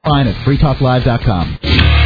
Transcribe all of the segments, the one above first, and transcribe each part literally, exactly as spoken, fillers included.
Line at free talk live dot com.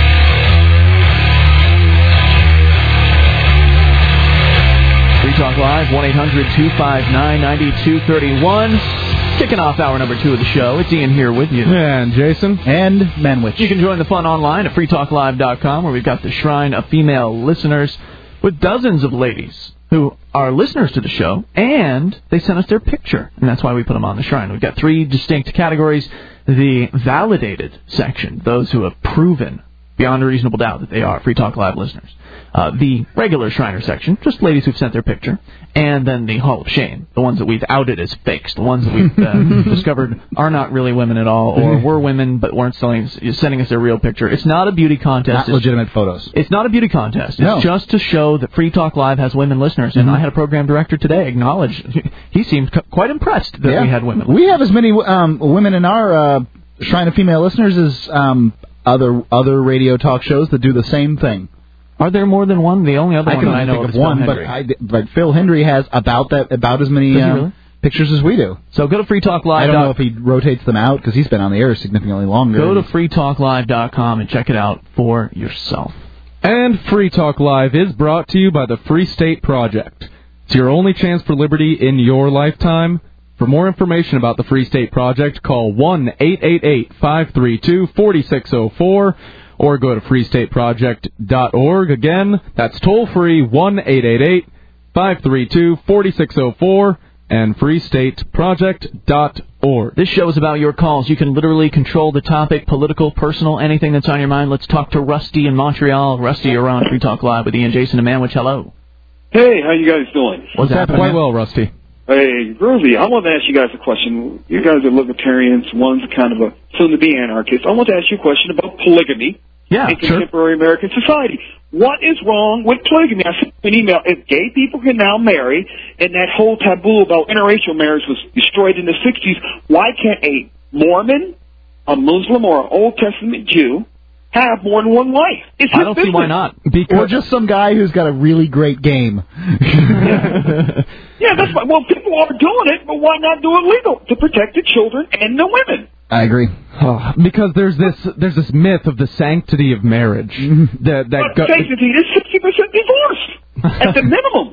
Free Talk Live, one eight hundred two five nine nine two three one. Kicking off hour number two of the show. It's Ian here with you. And Jason. And Manwich. You can join the fun online at free talk live dot com, where we've got the Shrine of Female Listeners with dozens of ladies who are listeners to the show, and they sent us their picture, and that's why we put them on the Shrine. We've got three distinct categories. The validated section, those who have proven beyond a reasonable doubt that they are Free Talk Live listeners. Uh, the regular Shriner section, just ladies who've sent their picture. And then the Hall of Shame, the ones that we've outed as fakes, the ones that we've uh, discovered are not really women at all, or were women but weren't selling, sending us their real picture. It's not a beauty contest. Not it's, legitimate photos. It's not a beauty contest. It's no. just to show that Free Talk Live has women listeners. And mm-hmm. I had a program director today acknowledge, he seemed quite impressed that yeah. we had women. We have as many um, women in our uh, Shrine of Female Listeners as um, other other radio talk shows that do the same thing. Are there more than one? The only other I one can I know think of of is one, Phil but, Hendry. I, but Phil Hendry has about that about as many uh, really? pictures as we do. So go to Free Talk Live. I don't know if he rotates them out because he's been on the air significantly longer. Go to free talk live dot com and check it out for yourself. And Free Talk Live is brought to you by the Free State Project. It's your only chance for liberty in your lifetime. For more information about the Free State Project, call one eight eight eight, five three two, four six zero four or go to free state project dot org. Again, that's toll-free one eight eight eight, five three two, four six zero four and free state project dot org. This show is about your calls. You can literally control the topic, political, personal, anything that's on your mind. Let's talk to Rusty in Montreal. Rusty, you're on Free Talk Live with Ian, Jason, and Manwich. Hello. Hey, how you guys doing? What's happening? Quite well, Rusty. Hey, Groovy, I want to ask you guys a question. You guys are libertarians, one's kind of a soon-to-be anarchist. I want to ask you a question about polygamy yeah, in sure. contemporary American society. What is wrong with polygamy? I sent an email. If gay people can now marry, and that whole taboo about interracial marriage was destroyed in the sixties, why can't a Mormon, a Muslim, or an Old Testament Jew have more than one wife? It's I don't business. see why not. Because or just some guy who's got a really great game. yeah. yeah, that's fine. Well, people are doing it, but why not do it legal to protect the children and the women? I agree. Oh, because there's this there's this myth of the sanctity of marriage. that that but go- sanctity is sixty percent divorce at the minimum.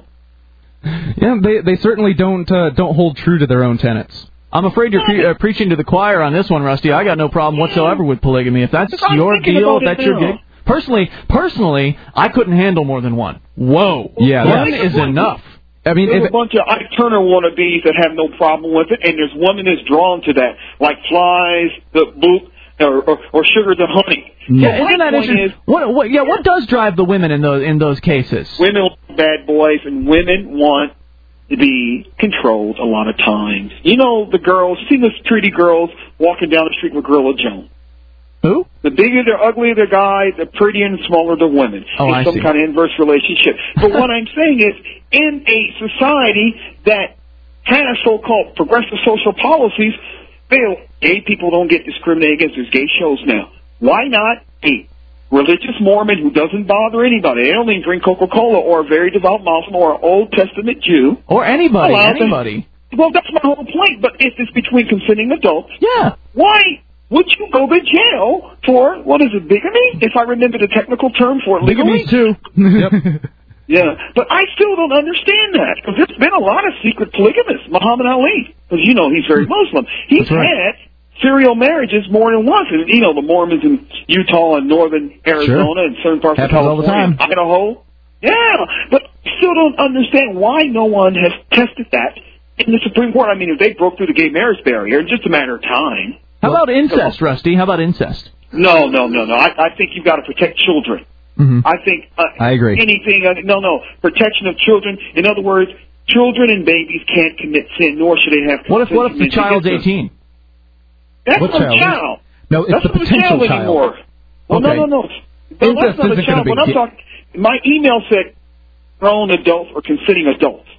Yeah, they they certainly don't uh, don't hold true to their own tenets. I'm afraid you're pre- uh, preaching to the choir on this one, Rusty. I got no problem whatsoever with polygamy. If that's I'm your deal, if that's your now. gig. Personally, personally, I couldn't handle more than one. Whoa. Yeah, one is enough. I mean, there's if a bunch of Ike Turner wannabes that have no problem with it, and there's women that's drawn to that, like flies, the boot, or, or, or sugars and honey. Yeah, so isn't that interesting? What, what, yeah, what does drive the women in those in those cases? Women want bad boys, and women want to be controlled a lot of times. You know, the girls, see those pretty girls walking down the street with Gorilla Joan. Who? The bigger the uglier the guy, the prettier and smaller the women. Oh, it's I some see. kind of inverse relationship. But what I'm saying is, in a society that has so-called progressive social policies, Bill, gay people don't get discriminated against. There's gay shows now. Why not a religious Mormon who doesn't bother anybody? They don't even drink Coca-Cola, or a very devout Muslim, or an Old Testament Jew. Or anybody, anybody. To, well, that's my whole point. But if it's between consenting adults, yeah, why would you go to jail for, what is it, bigamy? If I remember the technical term for it legally. Bigamy, too. Yep. Yeah, but I still don't understand that, because there's been a lot of secret polygamists. Muhammad Ali, because, you know, he's very Muslim. He's right. had serial marriages more than once. And, you know, the Mormons in Utah and northern Arizona sure. and certain parts Happens of California, all the time. Idaho. Yeah, but I still don't understand why no one has tested that in the Supreme Court. I mean, if they broke through the gay marriage barrier, it's just a matter of time. How about incest, Rusty? How about incest? No, no, no, no. I, I think you've got to protect children. Mm-hmm. I think uh, I agree. Anything, uh, no, no, protection of children. In other words, children and babies can't commit sin, nor should they have. What if what if the child's eighteen? That's what not child? a child. No, it's that's the not potential a child, child anymore. Well, okay. no, no, no. no Incest that's not a isn't child. gonna When I'm be... talking, my email said grown adults or consenting adults.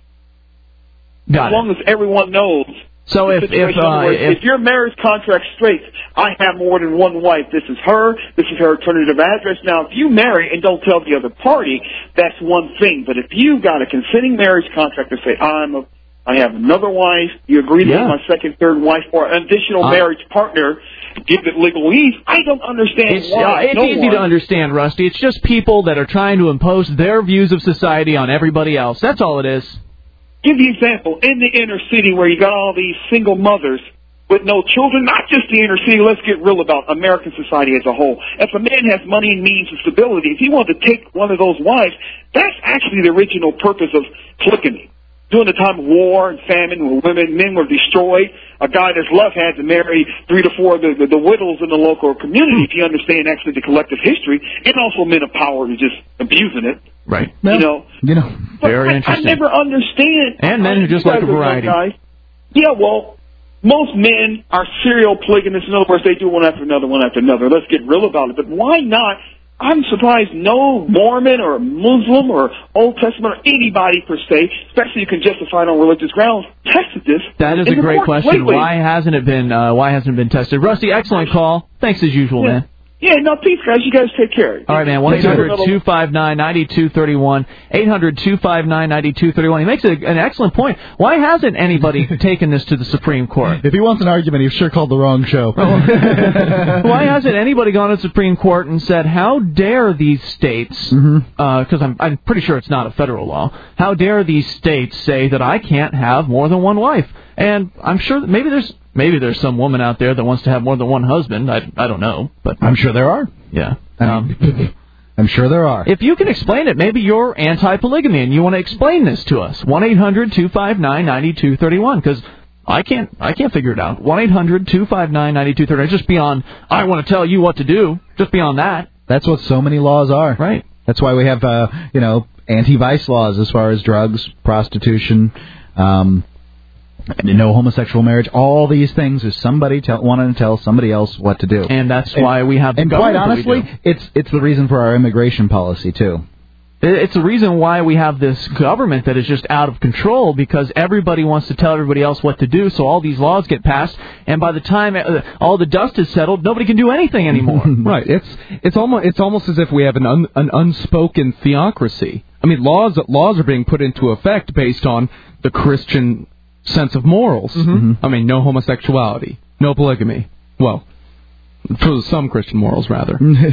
Got as it. long as everyone knows. So if if, uh, words, if if your marriage contract states, I have more than one wife, this is her, this is her alternative address. Now, if you marry and don't tell the other party, that's one thing. But if you've got a consenting marriage contract that say, I'm a, I have another wife. You agree Yeah. that my second, third wife, or an additional Uh, marriage partner give it legal ease. I don't understand It's, why. uh, it's no easy one, to understand, Rusty. It's just people that are trying to impose their views of society on everybody else. That's all it is. Give the example, in the inner city where you got all these single mothers with no children, not just the inner city, let's get real about American society as a whole. If a man has money and means and stability, if he wanted to take one of those wives, that's actually the original purpose of polygamy. During the time of war and famine, where women, men were destroyed, a guy that's left had to marry three to four of the, the, the widows in the local community, if you understand actually the collective history, and also men of power who just abusing it. Right. Well, you know, you know, But very I, interesting. I never understand. And men who just You like a guys are variety. Guys. Yeah, well, most men are serial polygamists. In other words, they do one after another, one after another. Let's get real about it. But why not? I'm surprised no Mormon or Muslim or Old Testament or anybody per se, especially you can justify it on religious grounds, tested this. That is in a the great courts question. lately. Why hasn't it been? Uh, why hasn't it been tested? Rusty, excellent call. Thanks as usual, Yeah. man. Yeah, no, peace, guys. You guys take care. All right, man. one eight hundred two five nine nine two three one. eight hundred two five nine nine two three one. He makes a, an excellent point. Why hasn't anybody taken this to the Supreme Court? if he wants an argument, he sure called the wrong show. Why hasn't anybody gone to the Supreme Court and said, how dare these states, because Mm-hmm. uh, I'm, I'm pretty sure it's not a federal law, how dare these states say that I can't have more than one wife? And I'm sure that maybe there's maybe there's some woman out there that wants to have more than one husband. I, I don't know. But I'm sure there are. Yeah. Um, Um, I'm sure there are. if you can explain it, maybe you're anti-polygamy and you want to explain this to us. one eight hundred two five nine nine two three one, because I can't, I can't figure it out. one eight hundred two five nine nine two three one. Just beyond, I want to tell you what to do. Just beyond that. That's what so many laws are. Right. That's why we have, uh, you know, anti-vice laws as far as drugs, prostitution, um, no homosexual marriage. All these things is somebody tell, wanting to tell somebody else what to do. And that's And- why we have the And quite government that we honestly, do. it's it's the reason for our immigration policy too. It's the reason why we have this government that is just out of control, because everybody wants to tell everybody else what to do, so all these laws get passed, and by the time uh, all the dust is settled, nobody can do anything anymore. Right. It's it's almost it's almost as if we have an un, an unspoken theocracy. I mean, laws laws are being put into effect based on the Christian sense of morals. Mm-hmm. I mean, no homosexuality, no polygamy. Well, for some Christian morals, rather.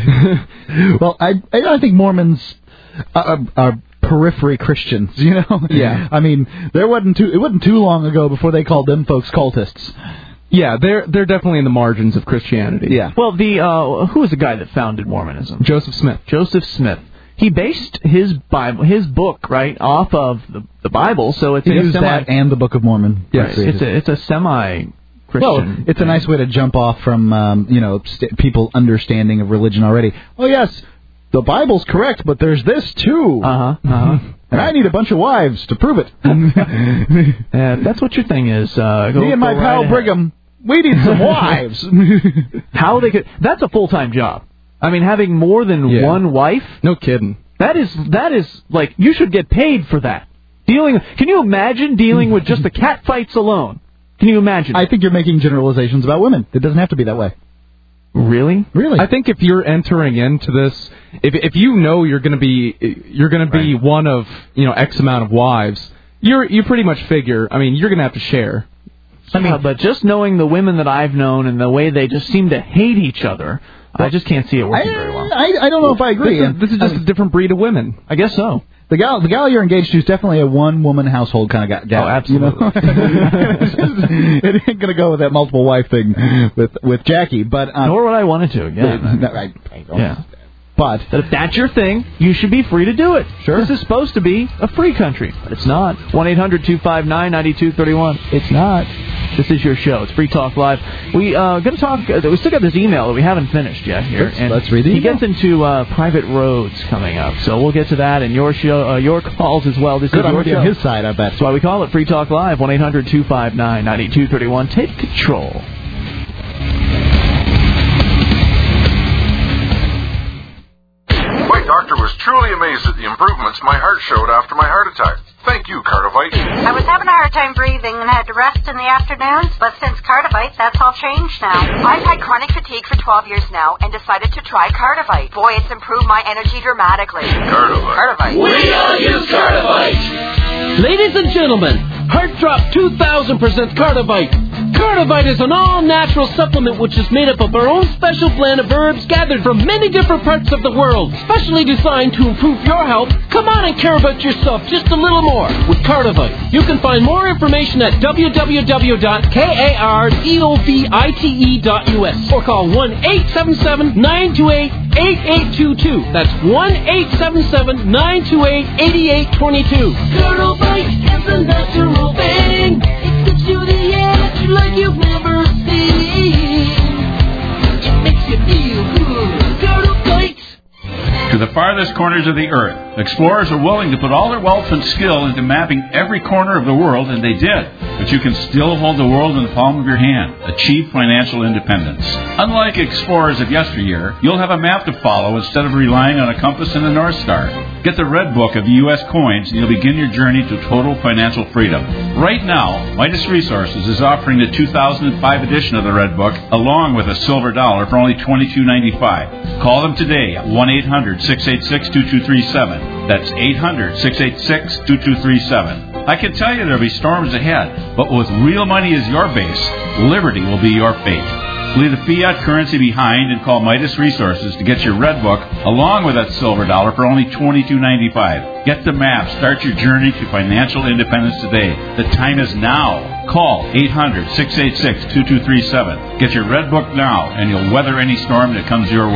Well, I I think Mormons are, are periphery Christians, you know. Yeah. I mean, there wasn't too it wasn't too long ago before they called them folks cultists. Yeah, they're they're definitely in the margins of Christianity. Yeah. Well, the uh, who was the guy that founded Mormonism? Joseph Smith. Joseph Smith. He based his Bible, his book, right, off of the, the Bible, so it's He a used semi. that and the Book of Mormon. Yes, it's a it's a semi. Well, it's a nice way to jump off from um, you know st- people understanding of religion already. Oh yes, the Bible's correct, but there's this too. Uh huh. Uh huh. And I need a bunch of wives to prove it. Yeah, that's what your thing is. Uh, go, Me and my go pal right ahead. Brigham, we need some wives. How they could? That's a full time job. I mean, having more than Yeah. one wife. No kidding. That is that is like you should get paid for that. Dealing. Can you imagine dealing with just the cat fights alone? Can you imagine? I think you're making generalizations about women. It doesn't have to be that way. really? Really? I think if you're entering into this, if if you know you're going to be you're going to be Right. one of you know X amount of wives, you're you pretty much figure. I mean, you're going to have to share. I mean, but just knowing the women that I've known and the way they just seem to hate each other, I just can't see it I, working very well. I, I don't know if I agree. This is, this is just I mean, a different breed of women. I guess so. the gal, the gal you're engaged to is definitely a one-woman household kind of gal. Oh, absolutely. You know? It ain't gonna go with that multiple wife thing with with Jackie, but um, Nor would I want it to. Again. no, I, I don't. Yeah. But But if that's your thing, you should be free to do it. Sure. This is supposed to be a free country, but it's not. one eight hundred two five nine nine two three one. It's not. This is your show. It's Free Talk Live. We uh going to talk. Uh, we still got this email that we haven't finished yet here. Let's- and let's read the He email. gets into uh, private roads coming up, so we'll get to that and your show, uh, your calls as well. This good, is I'm your gonna be show. on his side, I bet. That's why we call it Free Talk Live. one eight hundred two five nine nine two three one. Take control. My doctor was truly amazed at the improvements my heart showed after my heart attack. Thank you, Cardivite. I was having a hard time breathing and had to rest in the afternoons, but since Cardivite, that's all changed now. I've had chronic fatigue for twelve years now and decided to try Cardivite. Boy, it's improved my energy dramatically. Cardivite. Cardivite. We all use Cardivite. Ladies and gentlemen, Heart Drop two thousand presents Cardivite. Cardivite is an all-natural supplement which is made up of our own special blend of herbs gathered from many different parts of the world. Specially designed to improve your health, come on and care about yourself just a little more with Cardivite. You can find more information at w w w dot cardivite dot u s or call one eight seven seven, nine two eight, eight eight two two. That's one eight seven seven, nine two eight, eight eight two two. Cardivite is a natural thing. It gives you the edge like you've never seen. It makes you feel good. Cardivite. To the farthest corners of the earth, explorers are willing to put all their wealth and skill into mapping every corner of the world, and they did. But you can still hold the world in the palm of your hand. Achieve financial independence. Unlike explorers of yesteryear, you'll have a map to follow instead of relying on a compass and a North Star. Get the Red Book of U S coins, and you'll begin your journey to total financial freedom. Right now, Midas Resources is offering the two thousand five edition of the Red Book, along with a silver dollar for only twenty-two ninety-five. Call them today at one eight hundred, six eight six, two two three seven. That's eight hundred, six eight six, two two three seven. I can tell you there'll be storms ahead, but with real money as your base, liberty will be your fate. Leave the fiat currency behind and call Midas Resources to get your Red Book along with that silver dollar for only twenty-two ninety-five. Get the map. Start your journey to financial independence today. The time is now. Call eight hundred, six eight six, two two three seven. Get your Red Book now, and you'll weather any storm that comes your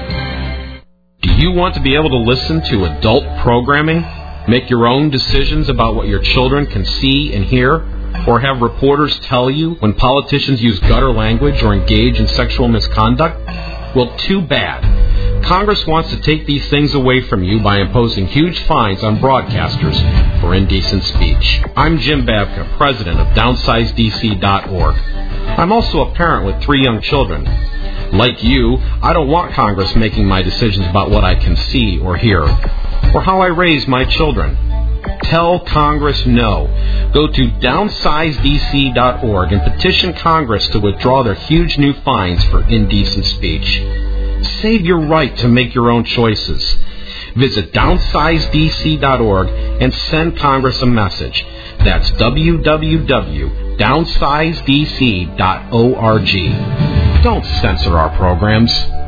way. Do you want to be able to listen to adult programming? Make your own decisions about what your children can see and hear? Or have reporters tell you when politicians use gutter language or engage in sexual misconduct? Well, too bad. Congress wants to take these things away from you by imposing huge fines on broadcasters for indecent speech. I'm Jim Babka, president of downsize D C dot org. I'm also a parent with three young children. Like you, I don't want Congress making my decisions about what I can see or hear, or how I raise my children. Tell Congress no. Go to downsize D C dot org and petition Congress to withdraw their huge new fines for indecent speech. Save your right to make your own choices. Visit downsize D C dot org and send Congress a message. That's w w w dot downsize D C dot org. Don't censor our programs.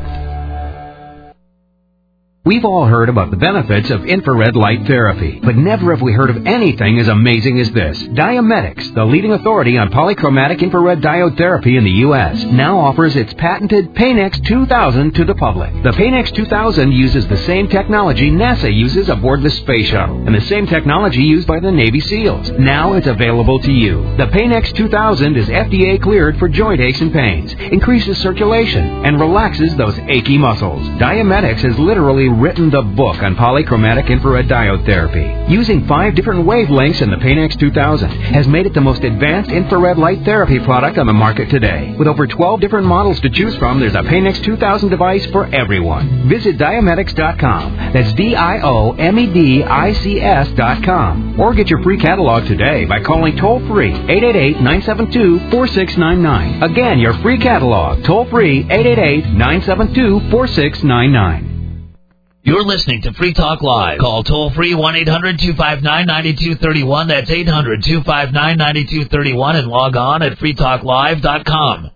We've all heard about the benefits of infrared light therapy, but never have we heard of anything as amazing as this. Diametics, the leading authority on polychromatic infrared diode therapy in the U S, now offers its patented Paynex two thousand to the public. The Paynex two thousand uses the same technology NASA uses aboard the space shuttle, and the same technology used by the Navy SEALs. Now it's available to you. The Paynex two thousand is F D A cleared for joint aches and pains, increases circulation, and relaxes those achy muscles. Diametics has literally written the book on polychromatic infrared diode therapy. Using five different wavelengths in the Paynex two thousand has made it the most advanced infrared light therapy product on the market today. With over twelve different models to choose from, there's a Paynex two thousand device for everyone. Visit diametics dot com. That's D I O M E D I C S dot com. Or get your free catalog today by calling toll-free eight eight eight, nine seven two, four six nine nine. Again, your free catalog, toll-free eight eight eight, nine seven two, four six nine nine. You're listening to Free Talk Live. Call toll-free one eight hundred, two five nine, nine two three one. That's eight hundred, two five nine, nine two three one. And log on at free talk live dot com.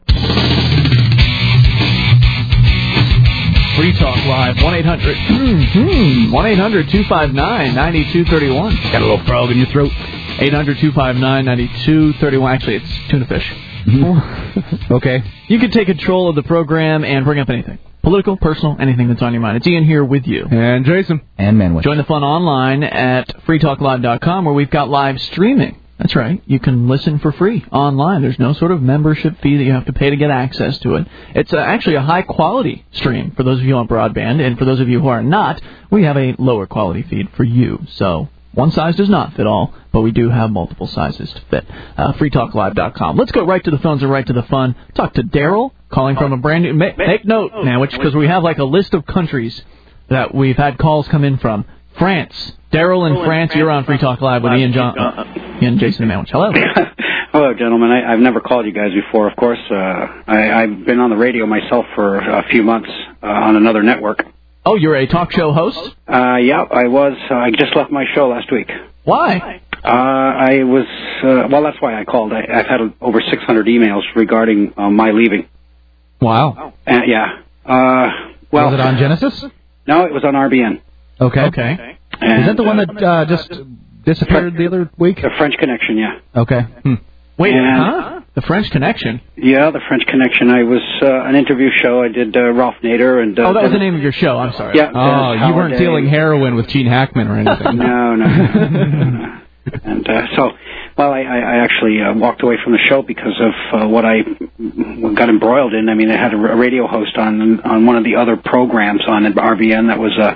Free Talk Live, one eight hundred, one eight hundred, two five nine, nine two three one. Got a little frog in your throat. eight hundred, two five nine, nine two three one. Actually, it's tuna fish. Mm-hmm. Okay. You can take control of the program and bring up anything. Political, personal, anything that's on your mind. It's Ian here with you. And Jason. And Manwich. Join the fun online at free talk live dot com, where we've got live streaming. That's right. You can listen for free online. There's no sort of membership fee that you have to pay to get access to it. It's uh, actually a high-quality stream for those of you on broadband, and for those of you who are not, we have a lower-quality feed for you. So one size does not fit all, but we do have multiple sizes to fit. Uh, free talk live dot com. Let's go right to the phones and right to the fun. Talk to Daryl, calling from a brand new... Ma- make note now, which because we have like a list of countries that we've had calls come in from. France. Daryl in France, you're on Free Talk Live with Ian, John, uh, Ian Jason and Manwich. Hello. Hello, gentlemen. I, I've never called you guys before, of course. Uh, I, I've been on the radio myself for a few months uh, on another network. Oh, you're a talk show host? Uh, yeah, I was. Uh, I just left my show last week. Why? Uh, I was, uh, well, that's why I called. I, I've had over six hundred emails regarding uh, my leaving. Wow. Uh, yeah. Uh, well, was it on Genesis? No, it was on R B N. Okay. Okay. And, Is that the one that uh, just disappeared the other week? The French Connection, yeah. Okay. Hmm. Wait, And- huh? The French Connection? Yeah, the French Connection. I was uh, an interview show. I did uh, Ralph Nader and. Uh, Oh, that was the name of your show. I'm sorry. Yeah. Oh, Dennis you weren't Halliday. dealing heroin with Gene Hackman or anything. No, no, no, no, no. And uh, so, well, I, I I actually uh, walked away from the show because of uh, what I got embroiled in. I mean, I had a r- a radio host on on one of the other programs on R B N that was uh,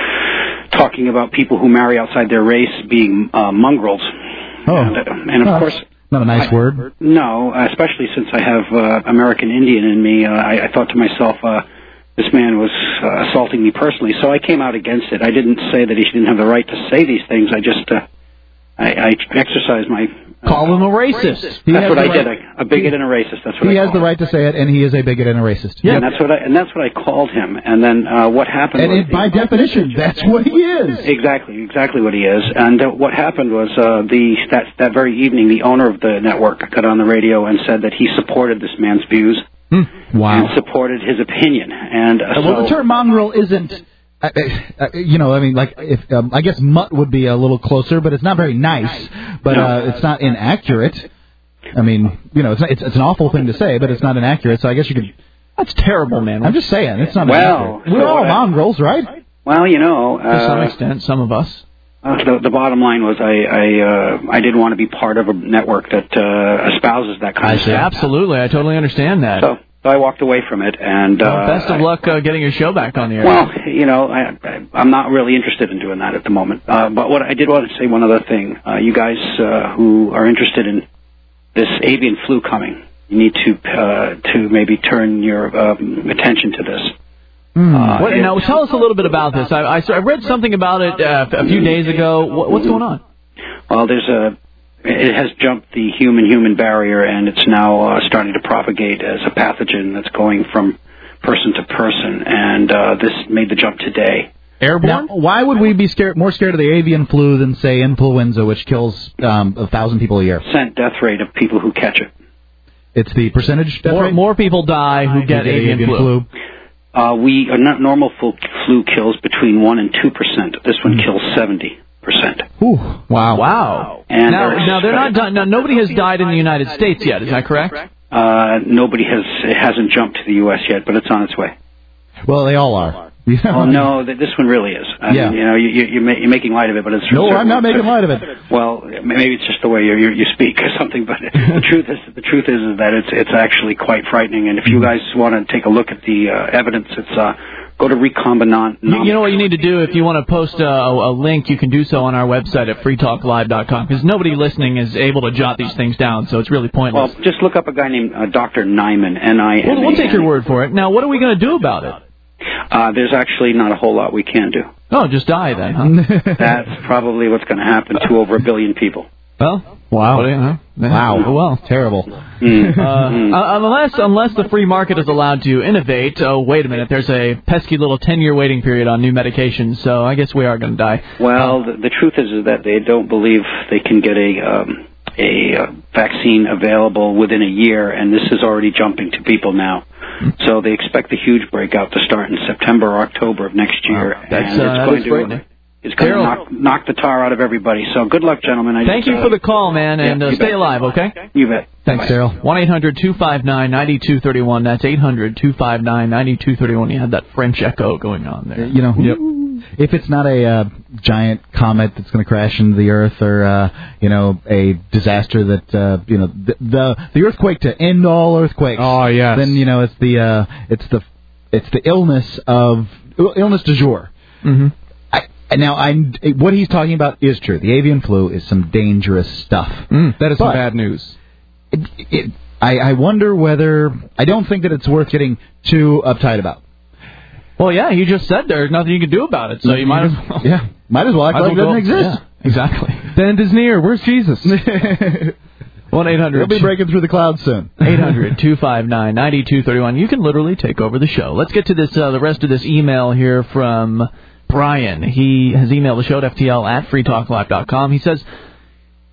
talking about people who marry outside their race being uh, mongrels. Oh. And, uh, and of Well, course. Not a nice I, word. No, especially since I have uh, American Indian in me. Uh, I, I thought to myself, uh, this man was uh, assaulting me personally, so I came out against it. I didn't say that he didn't have the right to say these things. I just, uh, I, I exercised my... Uh, Call him a racist. He that's has what the I right- did. A, a bigot and a racist. That's what He I has called the right to say it, and he is a bigot and a racist. Yeah, and that's what I and that's what I called him. And then uh, what happened? And was it, by definition, that's what he is. Exactly, exactly what he is. And uh, what happened was uh, the that that very evening, the owner of the network got on the radio and said that he supported this man's views. Hmm. Wow. And supported his opinion. And uh, Well, the so, term mongrel isn't, uh, uh, you know, I mean, like, if um, I guess mutt would be a little closer, but it's not very nice. But No. uh, it's not inaccurate. I mean, you know, it's, not, it's it's an awful thing to say, but it's not inaccurate. So I guess you could. That's terrible, man. I'm just saying, it's not. Well, inaccurate. We're so all I- mongrels, right? well, you know, uh, To some extent, some of us. Uh, the, the bottom line was I I, uh, I didn't want to be part of a network that uh, espouses that kind I of see. stuff. Absolutely. I totally understand that. So, so I walked away from it, and uh, Well, best of luck uh, getting your show back on the air. well, you know, I, I, I'm not really interested in doing that at the moment. Uh, but what I did want to say one other thing. Uh, you guys uh, who are interested in this avian flu coming, you need to uh, to maybe turn your um, attention to this. Uh, what, it- now, tell us a little bit about this. I, I, I read something about it uh, a few days ago. What, what's going on? Well, there's a. It has jumped the human-human barrier, and it's now uh, starting to propagate as a pathogen that's going from person to person. And uh, this made the jump today. Airborne? Now, why would we be scared, more scared of the avian flu than, say, influenza, which kills um, a thousand people a year? Percent death rate of people who catch it. It's the percentage death More, rate? more people die who get Who avian, flu. Uh, we uh, not normal flu, flu kills between one and two percent. This one kills seventy percent. Ooh, wow. Wow. And now, there's- now they're not di- now nobody has died in the United States yet. Is that correct? Uh, nobody has it hasn't jumped to the U S yet, but it's on its way. Well, they all are. Oh no, th- this one really is. I Yeah. mean, you know, you, you, you're, ma- you're making light of it, but it's No, I'm not making light of it. Well, maybe it's just the way you you, you speak or something, but the truth is the truth is, is that it's it's actually quite frightening. And if you guys want to take a look at the uh, evidence, it's uh, go to recombinant. You, you know what you need to do if you want to post a, a link, you can do so on our website at free talk live dot com because nobody listening is able to jot these things down, so it's really pointless. Well, just look up a guy named uh, Doctor Nyman, N I M A N. Well, we'll take your word for it. Now, what are we going to do about it? Uh, there's actually not a whole lot we can do. Oh, just die then, huh? That's probably what's going to happen to over a billion people. Well, wow. what do you know? Wow. Oh, well. Terrible. Mm. Uh, Mm. uh, unless unless the free market is allowed to innovate, oh, wait a minute, there's a pesky little ten-year waiting period on new medications, so I guess we are going to die. Well, the, the truth is, is that they don't believe they can get a um, a uh, vaccine available within a year, and this is already jumping to people now. So they expect the huge breakout to start in September or October of next year, Wow. That's, and uh, it's that going is to frightening. it's going to Carol. knock, knock the tar out of everybody. So good luck, gentlemen. I Thank just, you uh, for the call, man, and yeah, uh, you stay bet. alive, okay? You bet. Thanks, Daryl. one eight hundred two five nine nine two three one. That's eight hundred two five nine nine two three one. You had that French echo going on there. You know, Yep. if it's not a uh, giant comet that's going to crash into the Earth, or uh, you know, a disaster that uh, you know, the, the the earthquake to end all earthquakes. Oh, yes. Then you know, it's the uh, it's the it's the illness of illness du jour. Mm-hmm. I, and now, I what he's talking about is true. The avian flu is some dangerous stuff. Mm, that is some But- bad news. It, it, I, I wonder whether I don't think that it's worth getting too uptight about. Well, yeah, you just said there's nothing you can do about it, so you might as well. Yeah, might as well act Might as like it well doesn't go- exist. Yeah, exactly. The end is near. Where's Jesus? one eight hundred He'll be breaking through the clouds soon. eight hundred two five nine nine two three one. You can literally take over the show. Let's get to this uh, the rest of this email here from Brian. He has emailed the show at F T L at free talk live dot com. He says,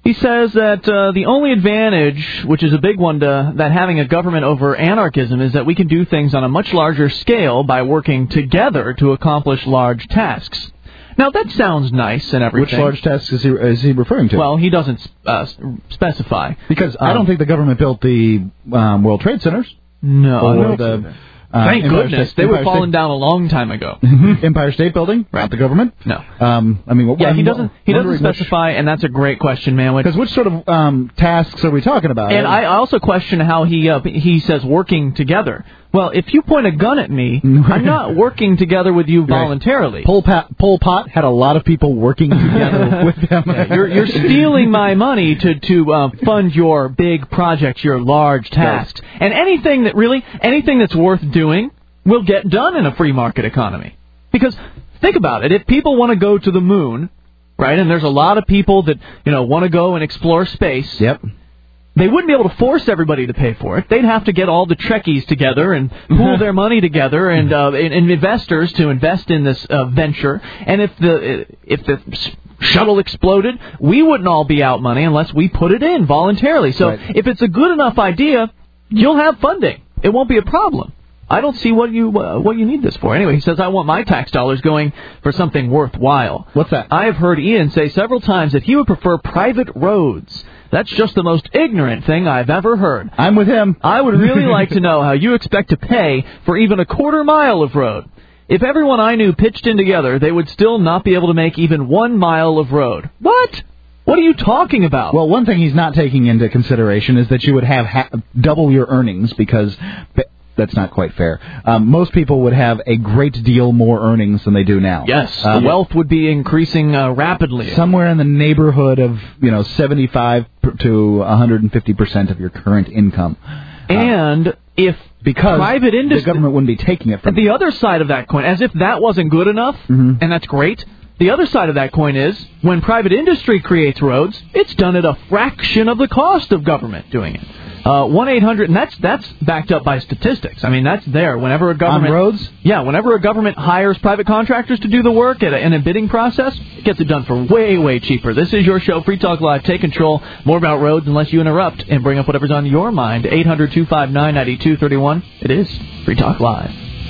He says that uh, the only advantage, which is a big one, to that having a government over anarchism, is that we can do things on a much larger scale by working together to accomplish large tasks. Now, that sounds nice and everything. Which large tasks is he, is he referring to? Well, he doesn't uh, specify. Because um, I don't think the government built the um, World Trade Centers. No. Or the... Uh, Thank Empire goodness. State, they Empire were falling State. down a long time ago. Empire State Building? Right. Not the government? No. Um, I mean, what, yeah, I'm he doesn't He doesn't wondering specify, and that's a great question, man. Because which sort of um, tasks are we talking about? And I also question how he uh, he says working together. Well, if you point a gun at me, I'm not working together with you voluntarily. Pol Pot, Pol Pot had a lot of people working together with him. Yeah, you're, you're stealing my money to to uh, fund your big projects, your large tasks, right. And anything that really anything that's worth doing will get done in a free market economy. Because think about it, if people want to go to the moon, right, and there's a lot of people that, you know, want to go and explore space. Yep. They wouldn't be able to force everybody to pay for it. They'd have to get all the Trekkies together and pool their money together and, uh, and, and investors to invest in this uh, venture. And if the if the shuttle exploded, we wouldn't all be out money unless we put it in voluntarily. So right. If it's a good enough idea, you'll have funding. It won't be a problem. I don't see what you uh, what you need this for. Anyway, he says, I want my tax dollars going for something worthwhile. What's that? I have heard Ian say several times that he would prefer private roads. That's just the most ignorant thing I've ever heard. I'm with him. I would really like to know how you expect to pay for even a quarter mile of road. If everyone I knew pitched in together, they would still not be able to make even one mile of road. What? What are you talking about? Well, one thing he's not taking into consideration is that you would have ha- double your earnings because... That's not quite fair. Um, most people would have a great deal more earnings than they do now. Yes, um, the wealth would be increasing uh, rapidly. Somewhere in the neighborhood of, you know, seventy-five to one hundred fifty percent of your current income. And uh, if because private industry, the government wouldn't be taking it from the other side of that coin, as if that wasn't good enough, mm-hmm. and that's great. The other side of that coin is, when private industry creates roads, it's done at a fraction of the cost of government doing it. Uh, one eight hundred, and that's that's backed up by statistics. I mean, that's there. Whenever a government... On roads? Yeah, whenever a government hires private contractors to do the work at a, in a bidding process, it gets it done for way, way cheaper. This is your show, Free Talk Live. Take control. More about roads unless you interrupt and bring up whatever's on your mind. eight hundred two five nine nine two three one. It is Free Talk Live.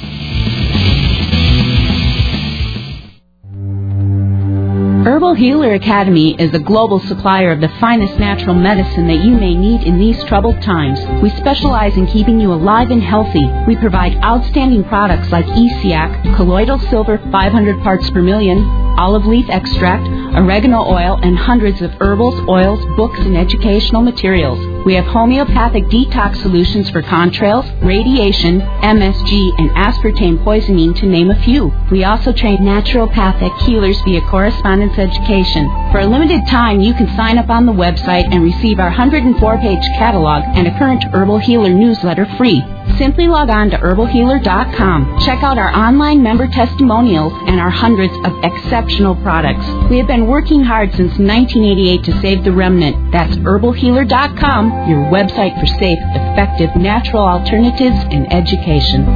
Herbal Healer Academy is a global supplier of the finest natural medicine that you may need in these troubled times. We specialize in keeping you alive and healthy. We provide outstanding products like E C A C, colloidal silver five hundred parts per million, olive leaf extract, oregano oil, and hundreds of herbals, oils, books, and educational materials. We have homeopathic detox solutions for contrails, radiation, M S G, and aspartame poisoning, to name a few. We also train naturopathic healers via correspondence education. For a limited time, you can sign up on the website and receive our one hundred four page catalog and a current Herbal Healer newsletter free. Simply log on to herbal healer dot com. Check out our online member testimonials and our hundreds of exceptional products. We have been working hard since nineteen eighty-eight to save the remnant. That's herbal healer dot com, your website for safe, effective, natural alternatives and education.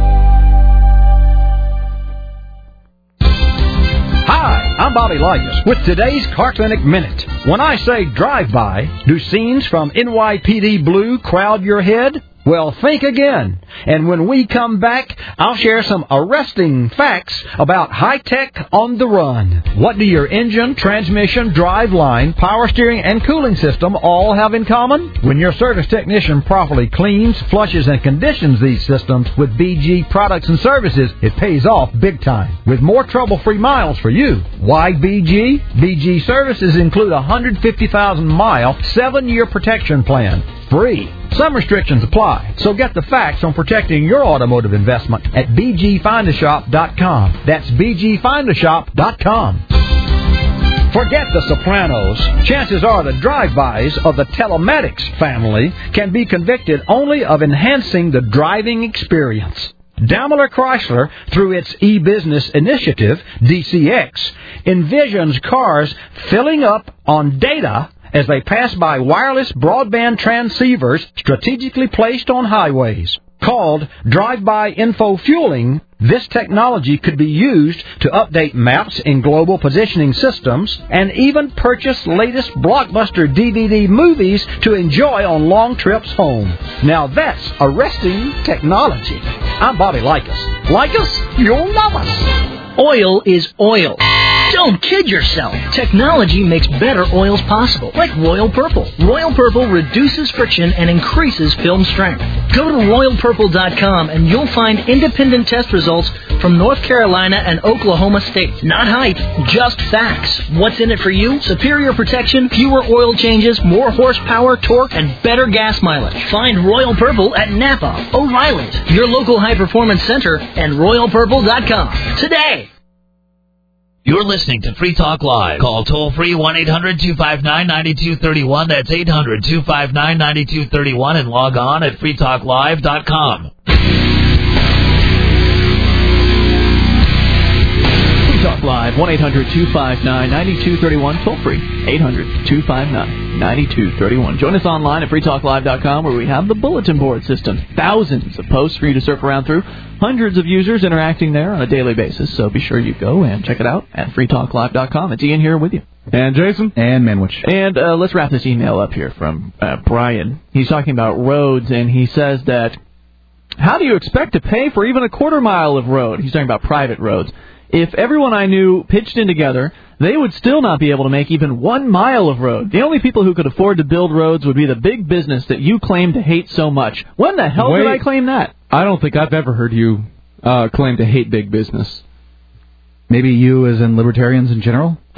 Hi, I'm Bobby Lygus with today's Car Clinic Minute. When I say drive-by, do scenes from N Y P D Blue crowd your head? Well, think again. And when we come back, I'll share some arresting facts about high-tech on the run. What do your engine, transmission, driveline, power steering, and cooling system all have in common? When your service technician properly cleans, flushes, and conditions these systems with B G products and services, it pays off big time, with more trouble-free miles for you. Why B G? B G services include a one hundred fifty thousand mile, seven year protection plan. Free. Some restrictions apply, so get the facts on protecting your automotive investment at b g find a shop dot com. That's b g find a shop dot com. Forget the Sopranos. Chances are the drive-bys of the Telematics family can be convicted only of enhancing the driving experience. Daimler Chrysler, through its e-business initiative, D C X, envisions cars filling up on data as they pass by wireless broadband transceivers strategically placed on highways. Called Drive-By Info Fueling, this technology could be used to update maps in global positioning systems and even purchase latest blockbuster D V D movies to enjoy on long trips home. Now that's arresting technology. I'm Bobby Likas. Like us, you'll love us. Oil is oil. Don't kid yourself. Technology makes better oils possible, like Royal Purple. Royal Purple reduces friction and increases film strength. Go to royal purple dot com and you'll find independent test results from North Carolina and Oklahoma states. Not hype, just facts. What's in it for you? Superior protection, fewer oil changes, more horsepower, torque, and better gas mileage. Find Royal Purple at Napa, O'Reilly's, your local high-performance center, and royal purple dot com today. You're listening to Free Talk Live. Call toll-free one eight hundred two five nine nine two three one. That's eight hundred two five nine nine two three one and log on at free talk live dot com. Free Talk Live, one eight hundred two five nine nine two three one. Toll-free, eight hundred two five nine nine two three one. Join us online at free talk live dot com where we have the bulletin board system. Thousands of posts for you to surf around through. Hundreds of users interacting there on a daily basis, so be sure you go and check it out at free talk live dot com. It's Ian here with you. And Jason. And Manwich. And uh, let's wrap this email up here from uh, Brian. He's talking about roads, and he says that, how do you expect to pay for even a quarter mile of road? He's talking about private roads. If everyone I knew pitched in together, they would still not be able to make even one mile of road. The only people who could afford to build roads would be the big business that you claim to hate so much. When the hell Wait, did I claim that? I don't think I've ever heard you uh, claim to hate big business. Maybe you as in libertarians in general? Uh,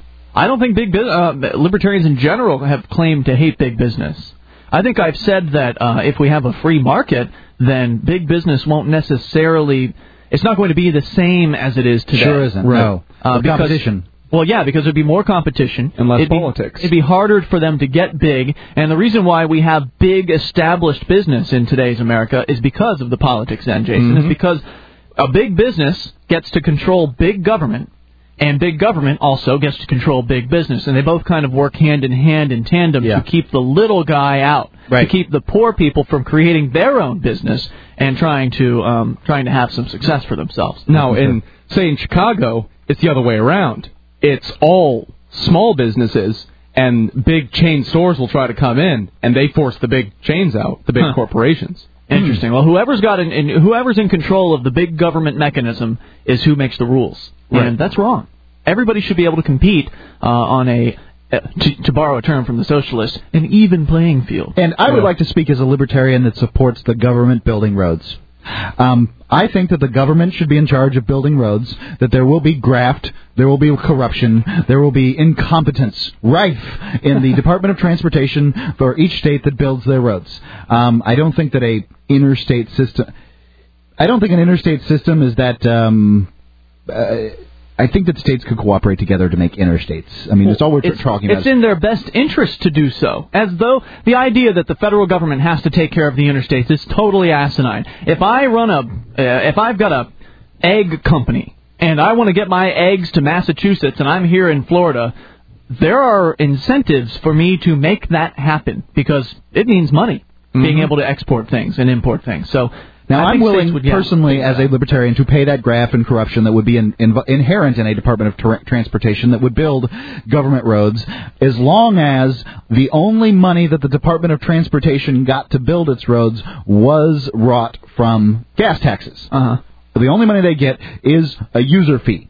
I don't think big bu- uh, libertarians in general have claimed to hate big business. I think I've said that uh, if we have a free market, then big business won't necessarily... It's not going to be the same as it is today. Sure isn't, right. no. Uh, because, competition. Well, yeah, because there'd be more competition. And less it'd politics. Be, it'd be harder for them to get big. And the reason why we have big established business in today's America is because of the politics then, Jason. Mm-hmm. It's because a big business gets to control big government, and big government also gets to control big business. And they both kind of work hand in hand in tandem yeah. to keep the little guy out, right. to keep the poor people from creating their own business and trying to um, trying to have some success for themselves. Now, in, say, in Chicago, it's the other way around. It's all small businesses, and big chain stores will try to come in, and they force the big chains out, the big huh. corporations. Interesting. Well, whoever's got in, in, whoever's in control of the big government mechanism is who makes the rules, right. and that's wrong. Everybody should be able to compete uh, on a, uh, to, to borrow a term from the socialists, an even playing field. And I would like to speak as a libertarian that supports the government building roads. Um, I think that the government should be in charge of building roads, that there will be graft, there will be corruption, there will be incompetence rife in the Department of Transportation for each state that builds their roads. Um, I don't think that a interstate system... I don't think an interstate system is that... Um, uh, I think that states could cooperate together to make interstates. I mean, that's all we're it's, talking about. It's in their best interest to do so. As though the idea that the federal government has to take care of the interstates is totally asinine. If I run a, uh, if I've got a egg company and I want to get my eggs to Massachusetts and I'm here in Florida, there are incentives for me to make that happen because it means money, mm-hmm. being able to export things and import things. So. Now, I I'm willing, would, yeah, personally, as a libertarian, to pay that graft and corruption that would be in, in, inherent in a Department of tra- Transportation that would build government roads, as long as the only money that the Department of Transportation got to build its roads was wrought from gas taxes. Uh-huh. The only money they get is a user fee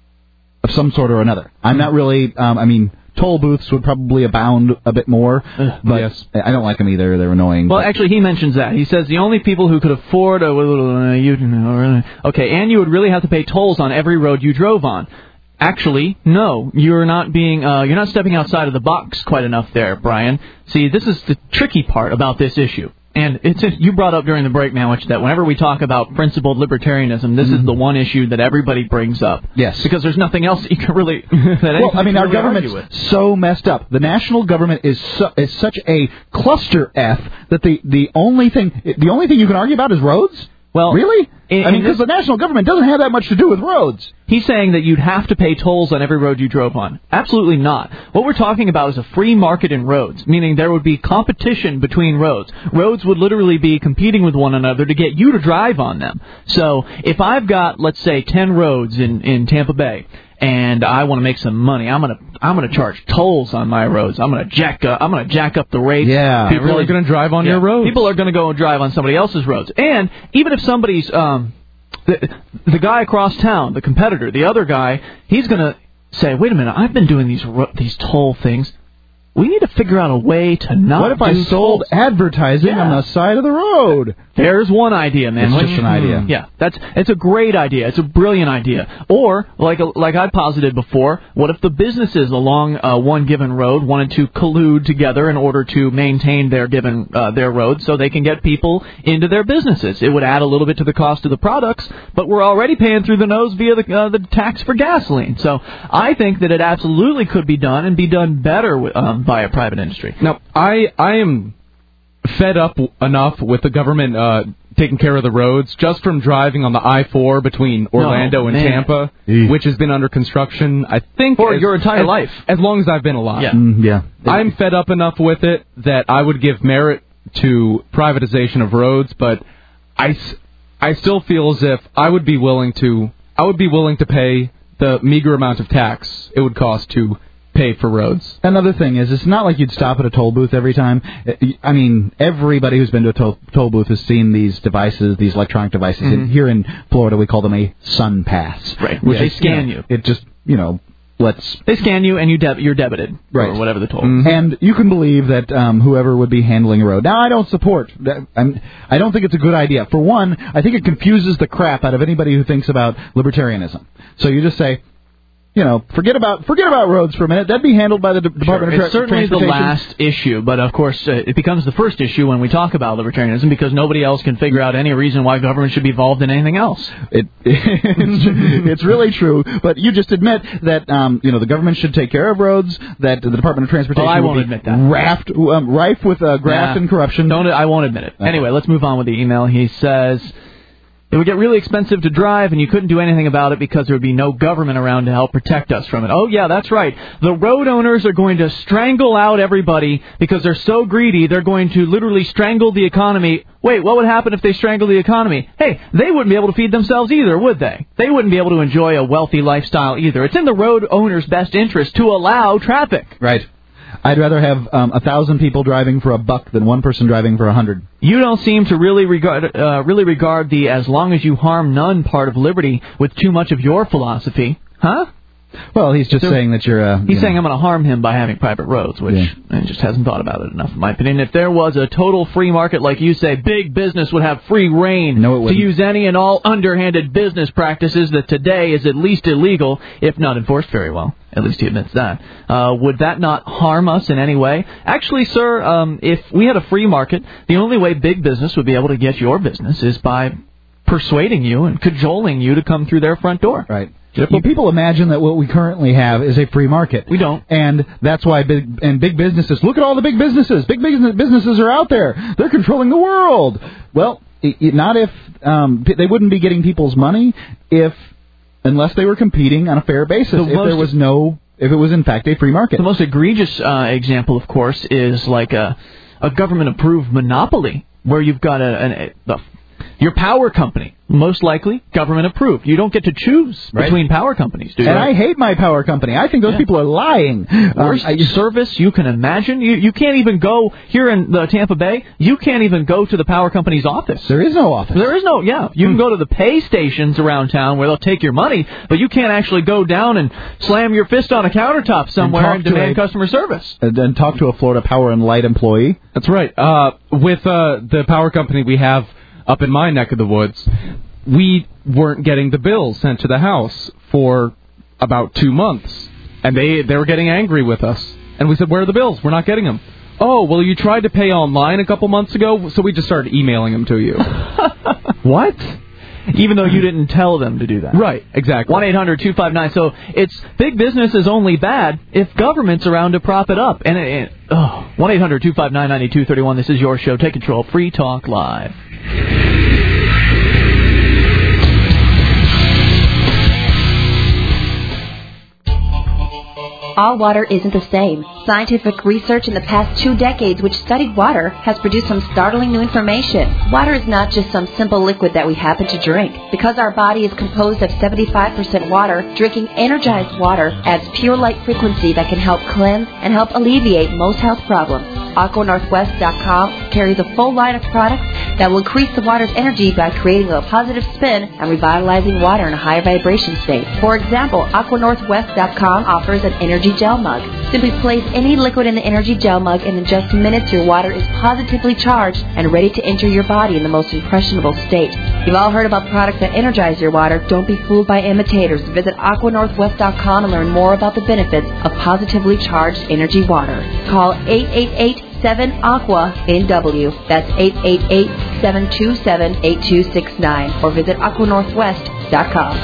of some sort or another. I'm not really, um, I mean... Toll booths would probably abound a bit more, but yes. I don't like them either. They're annoying. Well, but. actually, he mentions that. He says the only people who could afford a uh, you know, okay, and you would really have to pay tolls on every road you drove on. Actually, no, you're not being, uh, you're not stepping outside of the box quite enough there, Brian. See, this is the tricky part about this issue. And it's a, you brought up during the break, Manwich, that whenever we talk about principled libertarianism, this mm-hmm. is the one issue that everybody brings up. Yes. Because there's nothing else that you can really... that well, I mean, our really government's so messed up. The national government is so, is such a cluster F that the, the only thing the only thing you can argue about is roads? Well, really? In, I mean, because the national government doesn't have that much to do with roads. He's saying that you'd have to pay tolls on every road you drove on. Absolutely not. What we're talking about is a free market in roads, meaning there would be competition between roads. Roads would literally be competing with one another to get you to drive on them. So if I've got, let's say, ten roads in, in Tampa Bay, and I want to make some money, I'm gonna I'm gonna charge tolls on my roads. I'm gonna jack up, I'm gonna jack up the rates. Yeah, people really, are gonna drive on yeah, your roads. People are gonna go and drive on somebody else's roads. And even if somebody's um, the the guy across town, the competitor, the other guy, he's gonna say, wait a minute, I've been doing these ro- these toll things. We need to figure out a way to not. What if I sold tolls? advertising yeah. on the side of the road? There's one idea, man. It's just an idea. Yeah, that's it's a great idea. It's a brilliant idea. Or like like I posited before, what if the businesses along uh, one given road wanted to collude together in order to maintain their given uh, their road, so they can get people into their businesses? It would add a little bit to the cost of the products, but we're already paying through the nose via the uh, the tax for gasoline. So I think that it absolutely could be done and be done better with, um, by a private industry. Now, I I am fed up enough with the government uh, taking care of the roads just from driving on the I four between Orlando oh, and man. Tampa, Eesh. which has been under construction, I think, for as, your entire as, life, as long as I've been alive. Yeah. Mm, yeah. I'm fed up enough with it that I would give merit to privatization of roads, but I, I still feel as if I would be willing to I would be willing to pay the meager amount of tax it would cost to pay for roads. Another thing is, it's not like you'd stop at a toll booth every time. I mean, everybody who's been to a toll, toll booth has seen these devices, these electronic devices. Mm-hmm. And here in Florida, we call them a sun pass. Right. Which They is, scan you. know, you. It just, you know, lets... They scan you and you deb- you're debited. Right. Or whatever the toll Mm-hmm. is. And you can believe that um, whoever would be handling a road. Now, I don't support... that. I'm, I don't think it's a good idea. For one, I think it confuses the crap out of anybody who thinks about libertarianism. So you just say... You know, forget about forget about roads for a minute. That'd be handled by the De- Department Sure. of Tra- It's certainly the Transportation. last issue, but of course uh, it becomes the first issue when we talk about libertarianism because nobody else can figure out any reason why government should be involved in anything else. It, it's, it's really true, but you just admit that um, you know the government should take care of roads. That the Department of Transportation Well, I will won't be admit that. raft, um, rife with uh, graft Nah, and corruption. Don't I won't admit it. Okay. Anyway, let's move on with the email. He says. It would get really expensive to drive, and you couldn't do anything about it because there would be no government around to help protect us from it. Oh, yeah, that's right. The road owners are going to strangle out everybody because they're so greedy, they're going to literally strangle the economy. Wait, what would happen if they strangled the economy? Hey, they wouldn't be able to feed themselves either, would they? They wouldn't be able to enjoy a wealthy lifestyle either. It's in the road owners' best interest to allow traffic. Right. I'd rather have um, a thousand people driving for a buck than one person driving for a hundred. You don't seem to really regard uh, really regard the as long as you harm none part of liberty with too much of your philosophy, huh? Well, he's just So, saying that you're. Uh, he's you saying know. I'm going to harm him by having private roads, which Yeah. he just hasn't thought about it enough, in my opinion. If there was a total free market, like you say, big business would have free reign No, it to wouldn't. use any and all underhanded business practices that today is at least illegal, if not enforced very well. At least he admits that. Uh, would that not harm us in any way? Actually, sir, um, if we had a free market, the only way big business would be able to get your business is by persuading you and cajoling you to come through their front door. Right. Well, people imagine that what we currently have is a free market. We don't. And that's why big and big businesses, look at all the big businesses. Big business, businesses are out there. They're controlling the world. Well, it, it, not if um, they wouldn't be getting people's money if unless they were competing on a fair basis. The if most- there was no if it was in fact a free market. The most egregious uh, example, of course, is like a a government-approved monopoly where you've got a, an, a, a your power company, most likely government-approved. You don't get to choose Right. between power companies, do you? And I hate my power company. I think those Yeah. people are lying. Worst Um, I- service you can imagine. You you can't even go here in the Tampa Bay. You can't even go to the power company's office. there is no office. There is no, yeah. You can go to the pay stations around town where they'll take your money, but you can't actually go down and slam your fist on a countertop somewhere talk and, to demand a- customer service. And then talk to a Florida Power and Light employee. That's right. Uh, with uh, the power company we have up in my neck of the woods, we weren't getting the bills sent to the house for about two months. And they, they were getting angry with us. And we said, where are the bills? We're not getting them. Oh, well, you tried to pay online a couple months ago, so we just started emailing them to you. What? Even though you didn't tell them to do that. Right, exactly. one eight hundred two five nine. So it's big business is only bad if government's around to prop it up. And it, it, oh, one eight hundred two five nine nine two three one. This is your show. Take control. Free Talk Live. all water isn't the same. Scientific research in the past two decades which studied water has produced some startling new information. Water is not just some simple liquid that we happen to drink. Because our body is composed of seventy-five percent water, drinking energized water adds pure light frequency that can help cleanse and help alleviate most health problems. Aqua Northwest dot com carries a full line of products that will increase the water's energy by creating a positive spin and revitalizing water in a higher vibration state. For example, Aqua Northwest dot com offers an energy gel mug. Simply place any liquid in the energy gel mug and in just minutes your water is positively charged and ready to enter your body in the most impressionable state. You've all heard about products that energize your water. Don't be fooled by imitators. Visit Aqua Northwest dot com and learn more about the benefits of positively charged energy water. Call eight eight eight seven Aqua N W. That's eight eight eight, seven two seven, eight two six nine or visit Aqua Northwest dot com.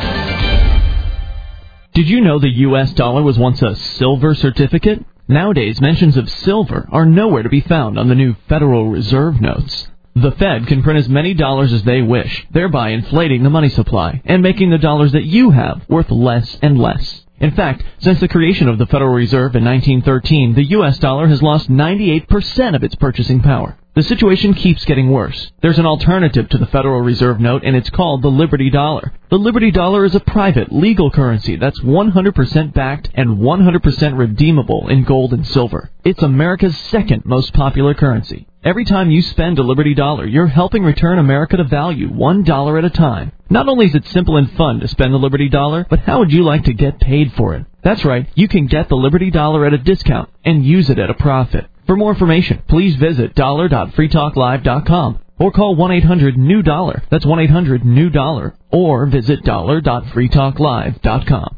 Did you know the U S dollar was once a silver certificate? Nowadays, mentions of silver are nowhere to be found on the new Federal Reserve notes. The Fed can print as many dollars as they wish, thereby inflating the money supply and making the dollars that you have worth less and less. In fact, since the creation of the Federal Reserve in nineteen thirteen, the U S dollar has lost ninety-eight percent of its purchasing power. The situation keeps getting worse. There's an alternative to the Federal Reserve note, and it's called the Liberty Dollar. The Liberty Dollar is a private, legal currency that's one hundred percent backed and one hundred percent redeemable in gold and silver. It's America's second most popular currency. Every time you spend a Liberty Dollar, you're helping return America to value, one dollar at a time. Not only is it simple and fun to spend the Liberty Dollar, but how would you like to get paid for it? That's right, you can get the Liberty Dollar at a discount and use it at a profit. For more information, please visit dollar dot free talk live dot com or call one eight hundred new dollar. That's one eight hundred new dollar. Or visit dollar dot free talk live dot com.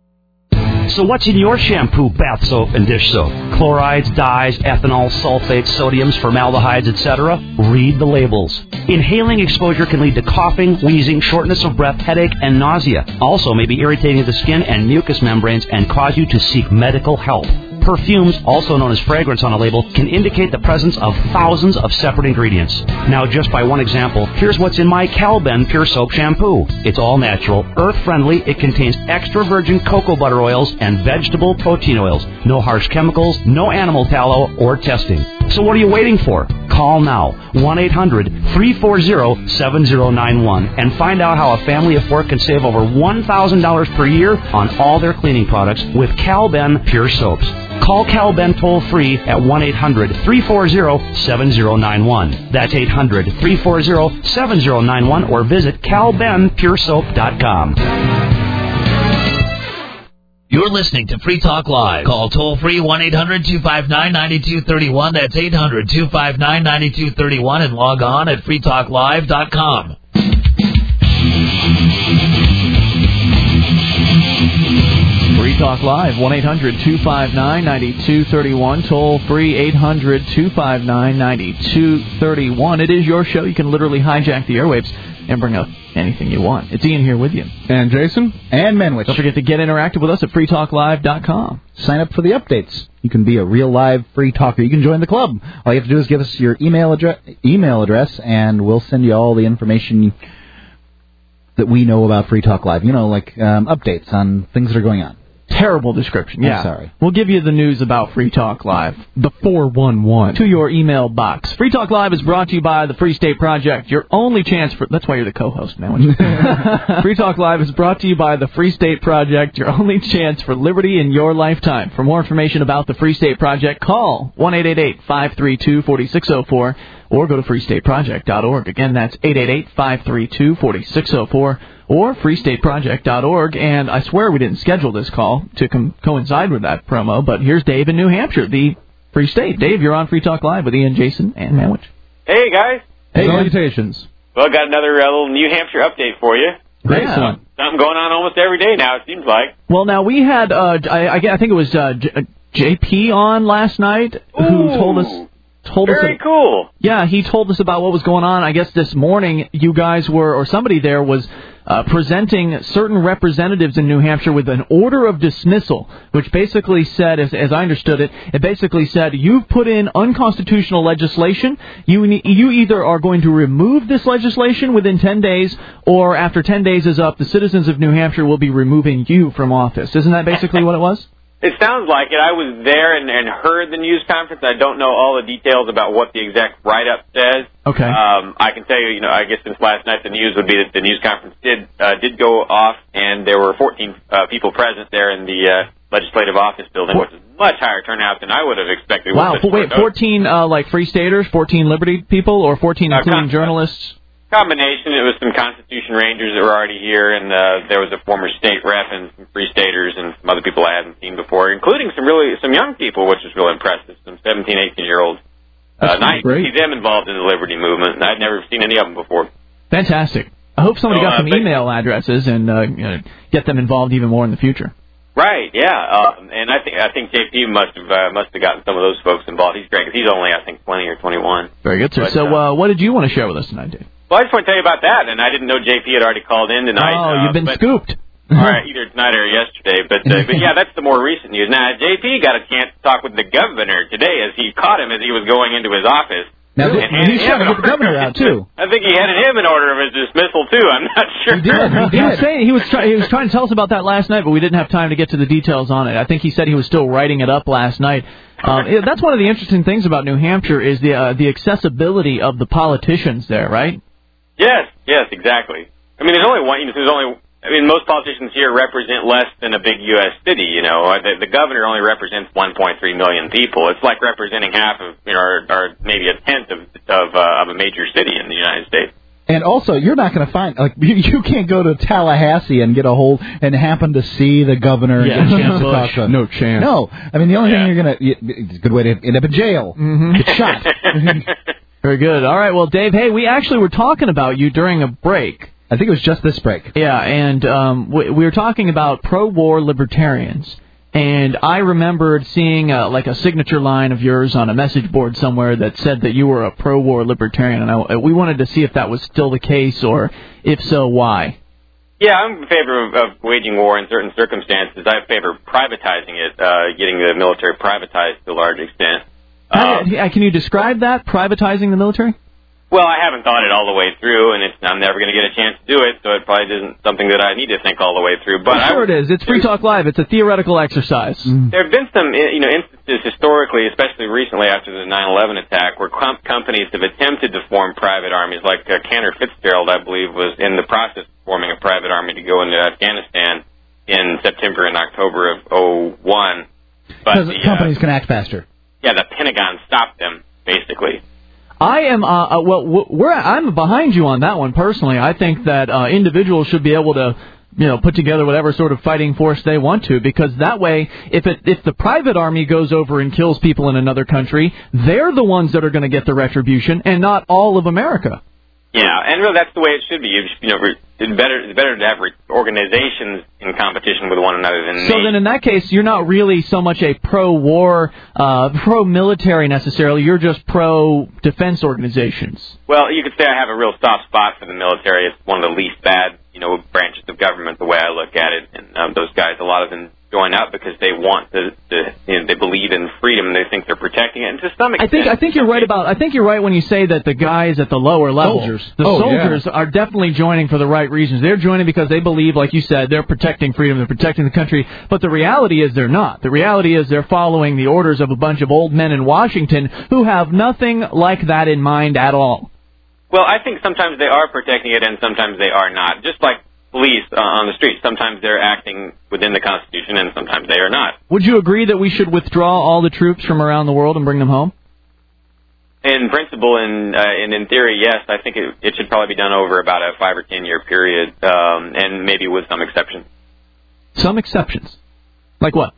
So what's in your shampoo, bath soap, and dish soap? Chlorides, dyes, ethanol, sulfates, sodiums, formaldehydes, et cetera? Read the labels. Inhaling exposure can lead to coughing, wheezing, shortness of breath, headache, and nausea. Also may be irritating to the skin and mucous membranes and cause you to seek medical help. Perfumes, also known as fragrance on a label, can indicate the presence of thousands of separate ingredients. Now, just by one example, here's what's in my Calben Pure Soap Shampoo. It's all natural, earth-friendly, it contains extra virgin cocoa butter oils and vegetable protein oils. No harsh chemicals, no animal tallow, or testing. So what are you waiting for? Call now, one eight hundred, three four zero, seven zero nine one, and find out how a family of four can save over one thousand dollars per year on all their cleaning products with Calben Pure Soaps. Call Calben toll-free at one eight hundred, three four zero, seven zero nine one. That's eight hundred, three four zero, seven zero nine one or visit cal ben pure soap dot com. You're listening to Free Talk Live. Call toll-free one eight hundred, two five nine, nine two three one. That's eight hundred, two five nine, nine two three one and log on at free talk live dot com. Free Talk Live, one eight hundred, two five nine, nine two three one, toll-free eight hundred, two five nine, nine two three one. It is your show. You can literally hijack the airwaves and bring up anything you want. It's Ian here with you. And Jason. And Menwich. Don't forget to get interactive with us at free talk live dot com. Sign up for the updates. You can be a real live free talker. You can join the club. All you have to do is give us your email address, email address, and we'll send you all the information that we know about Free Talk Live. You know, like um, updates on things that are going on. Terrible description. Yeah. I'm sorry. We'll give you the news about Free Talk Live. The four one one. To your email box. Free Talk Live is brought to you by the Free State Project. Your only chance for... That's why you're the co-host now. Free Talk Live is brought to you by the Free State Project. Your only chance for liberty in your lifetime. For more information about the Free State Project, call one eight eight eight, five three two, four six zero four or go to free state project dot org. Again, that's eight eight eight, five three two, four six zero four. Or free state project dot org, and I swear we didn't schedule this call to com- coincide with that promo, but here's Dave in New Hampshire, the Free State. Dave, you're on Free Talk Live with Ian, Jason, and Manwich. Hey, guys. Hey, salutations. Well, got another uh, little New Hampshire update for you. Great one. Something going on almost every day now, it seems like. Well, now, we had, uh, I, I think it was uh, J- J P on last night, Ooh, who told us... Told very us, cool. Yeah, he told us about what was going on. I guess this morning you guys were, or somebody there was uh, presenting certain representatives in New Hampshire with an order of dismissal, which basically said, as, as I understood it, it basically said, you've put in unconstitutional legislation. You, you either are going to remove this legislation within ten days, or after ten days is up, the citizens of New Hampshire will be removing you from office. Isn't that basically what it was? It sounds like it. I was there and, and heard the news conference. I don't know all the details about what the exact write-up says. Okay. Um, I can tell you, you know, I guess since last night the news would be that the news conference did uh, did go off, and there were fourteen uh, people present there in the uh, legislative office building, which is much higher turnout than I would have expected. Wow. With such Wait, short fourteen uh, like Free Staters, fourteen Liberty people, or fourteen Uh, including con- journalists? combination. It was some Constitution Rangers that were already here, and uh, there was a former state rep and some Free Staters and some other people I hadn't seen before, including some really some young people, which was really impressive. Some seventeen, eighteen year olds. Uh, nice to see them involved in the Liberty movement, and I'd never seen any of them before. Fantastic. I hope somebody So, got uh, some but- email addresses and uh, you know, get them involved even more in the future. Right, yeah, um, and I think I think J P must have uh, must have gotten some of those folks involved. He's great 'cause he's only I think twenty or twenty-one. Very good, sir. But, so, uh, uh, what did you want to share with us tonight, Dave? Well, I just want to tell you about that, and I didn't know J P had already called in tonight. Oh, uh, you've been but, scooped. All right, either tonight or yesterday, but uh, but yeah, that's the more recent news. Now, J P got a chance to talk with the governor today as he caught him as he was going into his office. Now, And th- handed he's him trying to an get the governor out, too. I think he handed him an order of his dismissal too. I'm not sure. He did. He was saying he was try- he was trying to tell us about that last night, but we didn't have time to get to the details on it. I think he said he was still writing it up last night. Um, it- that's one of the interesting things about New Hampshire is the uh, the accessibility of the politicians there, right? Yes, yes, exactly. I mean, there's only one. You know, there's only. I mean, most politicians here represent less than a big U S city. You know, Uh, the, the governor only represents one point three million people. It's like representing half of, you know, or, or maybe a tenth of of, uh, of a major city in the United States. And also, you're not going to find, like, you, you can't go to Tallahassee and get a hold and happen to see the governor Yeah, and get a chance to Bush. talk to him. No chance. No. I mean, the only thing you're going to, it's a good way to end up in jail. Mm-hmm. Get shot. Very good. All right. Well, Dave, hey, we actually were talking about you during a break. I think it was just this break. Yeah, and um, we, we were talking about pro-war libertarians. And I remembered seeing uh, like a signature line of yours on a message board somewhere that said that you were a pro-war libertarian. And I, we wanted to see if that was still the case, or if so, why. Yeah, I'm in favor of, of waging war in certain circumstances. I favor privatizing it, uh, getting the military privatized to a large extent. How- can you describe that, privatizing the military? Well, I haven't thought it all the way through, and it's, I'm never going to get a chance to do it, so it probably isn't something that I need to think all the way through. But Well, sure it is. It's Free Talk Live. It's a theoretical exercise. There have been some, you know, instances historically, especially recently after the nine eleven attack, where com- companies have attempted to form private armies. Like uh, Cantor Fitzgerald, I believe, was in the process of forming a private army to go into Afghanistan in September and October of oh one. Because But the, companies uh, can act faster. yeah, the Pentagon stopped them, basically. I am, uh, uh, well, w- we're, I'm behind you on that one personally. I think that uh, individuals should be able to, you know, put together whatever sort of fighting force they want to, because that way, if it, if the private army goes over and kills people in another country, they're the ones that are going to get the retribution, and not all of America. Yeah, and really that's the way it should be. You, you know, re- it's better it's better to have re- organizations in competition with one another than So nations. then in that case, you're not really so much a pro-war, uh, pro-military necessarily, you're just pro-defense organizations. Well, you could say I have a real soft spot for the military. It's one of the least bad, you know, branches of government, the way I look at it. And um, those guys, a lot of them join up because they want to, to you know, they believe in freedom and they think they're protecting it. And to some I extent, think I think you're right about I think you're right when you say that the guys at the lower level, Soldiers. the Oh, soldiers, are definitely joining for the right reasons. They're joining because they believe, like you said, they're protecting freedom, they're protecting the country. But the reality is they're not. The reality is they're following the orders of a bunch of old men in Washington who have nothing like that in mind at all. well, I think sometimes they are protecting it and sometimes they are not. Just like police uh, on the street, sometimes they're acting within the Constitution and sometimes they are not. Would you agree that we should withdraw all the troops from around the world and bring them home? In principle and, uh, and in theory, yes, I think it, it should probably be done over about a five or ten year period, um, and maybe with some exceptions. Some exceptions. Like what?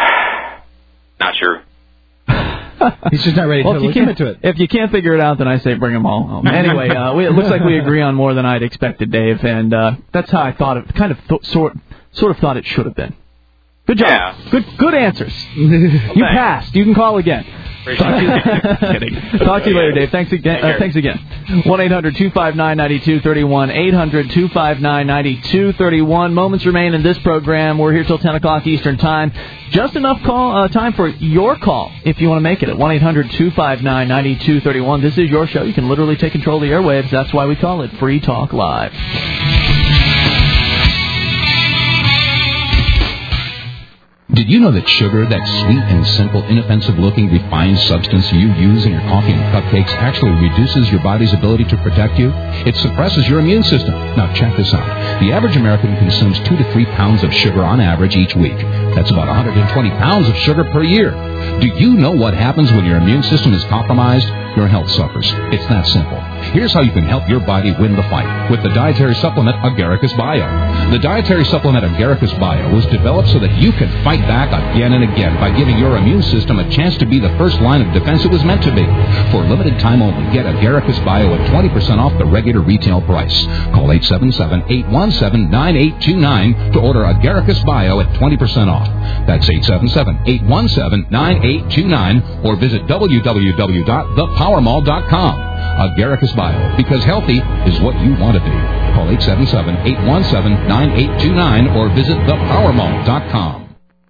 Not sure. He's just not ready Well, to if you look can't- into it. If you can't figure it out, then I say bring them all home. Anyway, uh, we, it looks like we agree on more than I'd expected, Dave, and uh, that's how I thought it. Kind of th- sort sort of thought it should have been. Good job. Yeah. Good good answers. You passed. You can call again. Talk to you, kidding. Talk to you later, Dave. Thanks again. Uh, thanks again. one eight hundred two five nine nine two three one. eight hundred two five nine nine two three one. Moments remain in this program. We're here till ten o'clock Eastern Time. Just enough call uh, time for your call if you want to make it at one eight hundred two five nine nine two three one. This is your show. You can literally take control of the airwaves. That's why we call it Free Talk Live. Do Did you know that sugar, that sweet and simple, inoffensive-looking, refined substance you use in your coffee and cupcakes, actually reduces your body's ability to protect you? It suppresses your immune system. Now, check this out. The average American consumes two to three pounds of sugar on average each week. That's about one hundred twenty pounds of sugar per year. Do you know what happens when your immune system is compromised? Your health suffers. It's that simple. Here's how you can help your body win the fight with the dietary supplement Agaricus Bio. The dietary supplement Agaricus Bio was developed so that you can fight back again and again by giving your immune system a chance to be the first line of defense it was meant to be. For a limited time only, get Agaricus Bio at twenty percent off the regular retail price. Call eight seven seven, eight one seven, nine eight two nine to order Agaricus Bio at twenty percent off. That's eight seven seven, eight one seven, nine eight two nine or visit w w w dot the power mall dot com. Agaricus Bio, because healthy is what you want to be. Call eight seven seven, eight one seven, nine eight two nine or visit the power mall dot com.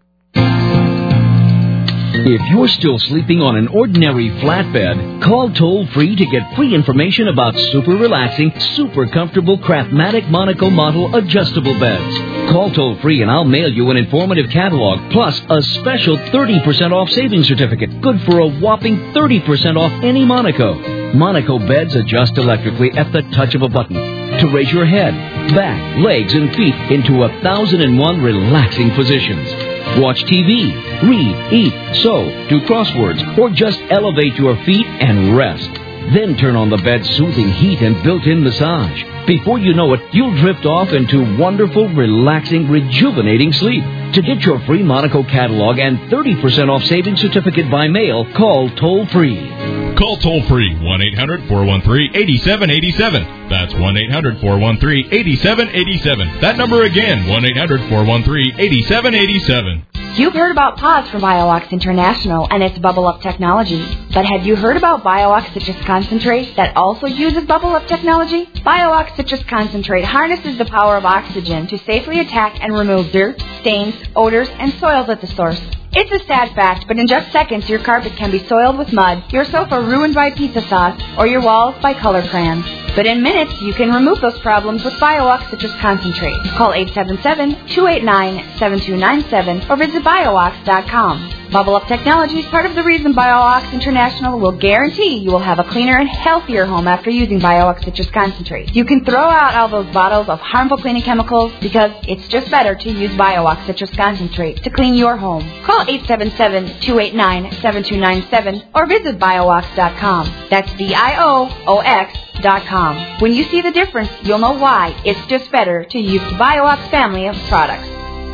If you're still sleeping on an ordinary flatbed, call toll-free to get free information about super relaxing, super comfortable Craftmatic Monaco model adjustable beds. Call toll-free and I'll mail you an informative catalog, plus a special thirty percent off savings certificate, good for a whopping thirty percent off any Monaco. Monaco beds adjust electrically at the touch of a button to raise your head, back, legs, and feet into a thousand and one relaxing positions. Watch T V, read, eat, sew, do crosswords, or just elevate your feet and rest. Then turn on the bed's soothing heat and built-in massage. Before you know it, you'll drift off into wonderful, relaxing, rejuvenating sleep. To get your free Monaco catalog and thirty percent off savings certificate by mail, call toll-free. Call toll-free one eight hundred, four one three, eight seven eight seven. That's one eight hundred, four one three, eight seven eight seven. That number again, one eight hundred, four one three, eight seven eight seven. You've heard about Pause from BioOx International and its Bubble Up technology. But have you heard about BioOx Citrus Concentrate that also uses Bubble Up technology? BioOx Citrus Concentrate harnesses the power of oxygen to safely attack and remove dirt, stains, odors, and soils at the source. It's a sad fact, but in just seconds, your carpet can be soiled with mud, your sofa ruined by pizza sauce, or your walls by color crayons. But in minutes, you can remove those problems with BioOx Citrus Concentrate. Call eight seven seven, two eight nine, seven two nine seven or visit bio ox dot com. Bubble Up Technology is part of the reason BioOx International will guarantee you will have a cleaner and healthier home after using BioOx Citrus Concentrate. You can throw out all those bottles of harmful cleaning chemicals because it's just better to use BioOx Citrus Concentrate to clean your home. Call eight seven seven, two eight nine, seven two nine seven or visit bio ox dot com. That's B I O O X dot com. When you see the difference, you'll know why it's just better to use the BioOx family of products.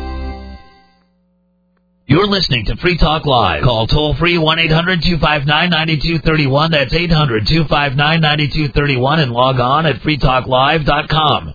You're listening to Free Talk Live. Call toll-free one eight hundred, two five nine, nine two three one. That's eight hundred, two five nine, nine two three one and log on at free talk live dot com.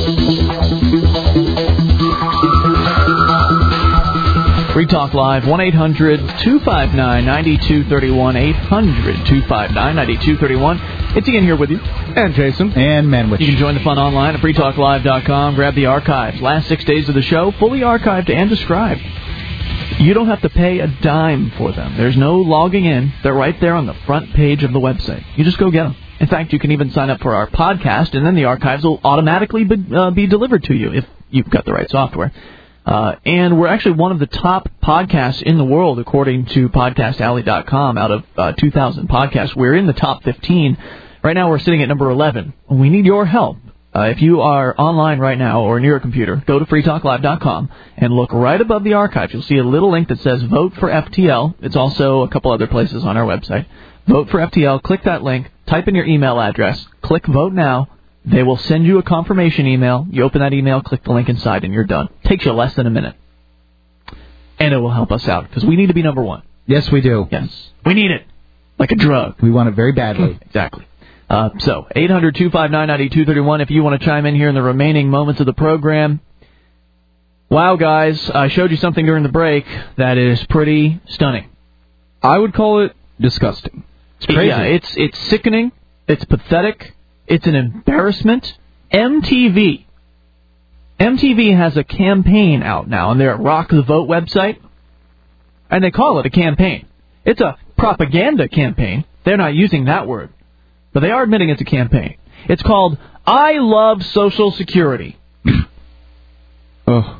Free Talk Live, one eight hundred, two five nine, nine two three one, eight hundred, two five nine, nine two three one. It's Ian here with you. And Jason. And Manwich. You can join the fun online at free talk live dot com. Grab the archives. Last six days of the show, fully archived and described. You don't have to pay a dime for them. There's no logging in. They're right there on the front page of the website. You just go get them. In fact, you can even sign up for our podcast, and then the archives will automatically be, uh, be delivered to you if you've got the right software. Uh, and we're actually one of the top podcasts in the world, according to podcast alley dot com. Out of uh, two thousand podcasts, we're in the top fifteen. Right now, we're sitting at number eleven. We need your help. Uh, if you are online right now or near a computer, go to free talk live dot com and look right above the archives. You'll see a little link that says Vote for F T L. It's also a couple other places on our website. Vote for F T L. Click that link. Type in your email address. Click Vote Now. They will send you a confirmation email. You open that email, click the link inside, and you're done. Takes you less than a minute. And it will help us out, because we need to be number one. Yes, we do. Yes. We need it. Like a drug. We want it very badly. Exactly. Uh, so, eight hundred, two five nine, nine two three one if you want to chime in here in the remaining moments of the program. Wow, guys, I showed you something during the break that is pretty stunning. I would call it disgusting. It's crazy. Yeah, it's, it's sickening. It's pathetic. It's an embarrassment. M T V. M T V has a campaign out now on their Rock the Vote website, and they call it a campaign. It's a propaganda campaign. They're not using that word, but they are admitting it's a campaign. It's called I Love Social Security. Oh.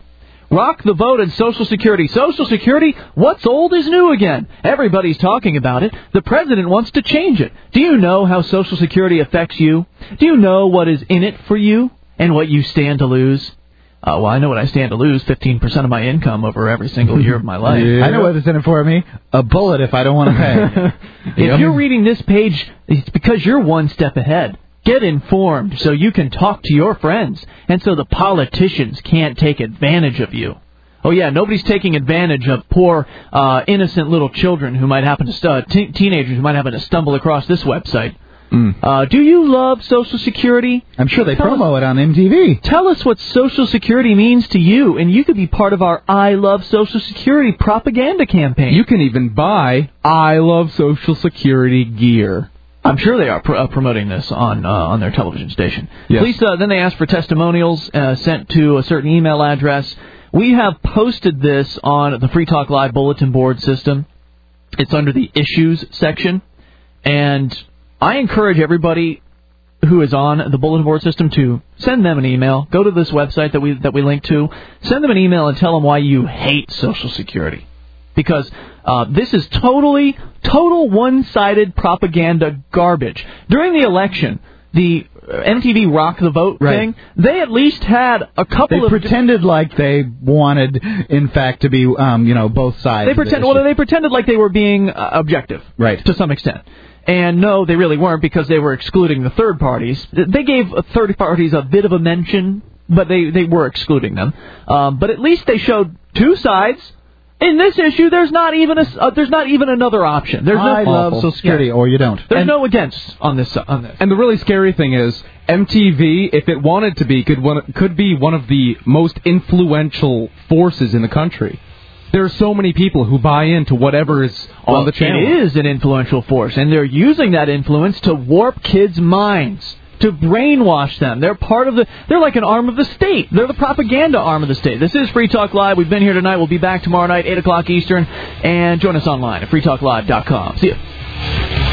Rock the vote and Social Security. Social Security, what's old is new again. Everybody's talking about it. The president wants to change it. Do you know how Social Security affects you? Do you know what is in it for you and what you stand to lose? Uh, well, I know what I stand to lose, fifteen percent of my income over every single year of my life. Yeah. I know what is in it for me. A bullet if I don't want to pay. If yep. you're reading this page, it's because you're one step ahead. Get informed so you can talk to your friends and so the politicians can't take advantage of you. Oh, yeah, nobody's taking advantage of poor, uh, innocent little children who might happen to, stu- te- teenagers who might happen to stumble across this website. Mm. Uh, do you love Social Security? I'm sure they tell promo us, it on M T V. Tell us what Social Security means to you, and you could be part of our I Love Social Security propaganda campaign. You can even buy I Love Social Security gear. I'm sure they are pr- uh, promoting this on uh, on their television station. Yes. Please, uh, then they ask for testimonials uh, sent to a certain email address. We have posted this on the Free Talk Live bulletin board system. It's under the issues section, and I encourage everybody who is on the bulletin board system to send them an email. Go to this website that we that we link to. Send them an email and tell them why you hate Social Security. Because uh, this is totally, total one-sided propaganda garbage. During the election, the M T V Rock the Vote right. thing, they at least had a couple they of... They pretended like they wanted, in fact, to be, um, you know, both sides. They pretend, well, they pretended like they were being uh, objective. Right. To some extent. And no, they really weren't because they were excluding the third parties. They gave third parties a bit of a mention, but they, they were excluding them. Um, but at least they showed two sides. In this issue, there's not even a uh, there's not even another option. There's no I love Social Security, yeah. or you don't. There's and, no against on this on this. And the really scary thing is, M T V, if it wanted to be, could one, could be one of the most influential forces in the country. There are so many people who buy into whatever is well, on the channel. It is an influential force, and they're using that influence to warp kids' minds, to brainwash them. They're part of the, they're like an arm of the state. They're the propaganda arm of the state. This is Free Talk Live. We've been here tonight. We'll be back tomorrow night, eight o'clock Eastern. And join us online at free talk live dot com. See you.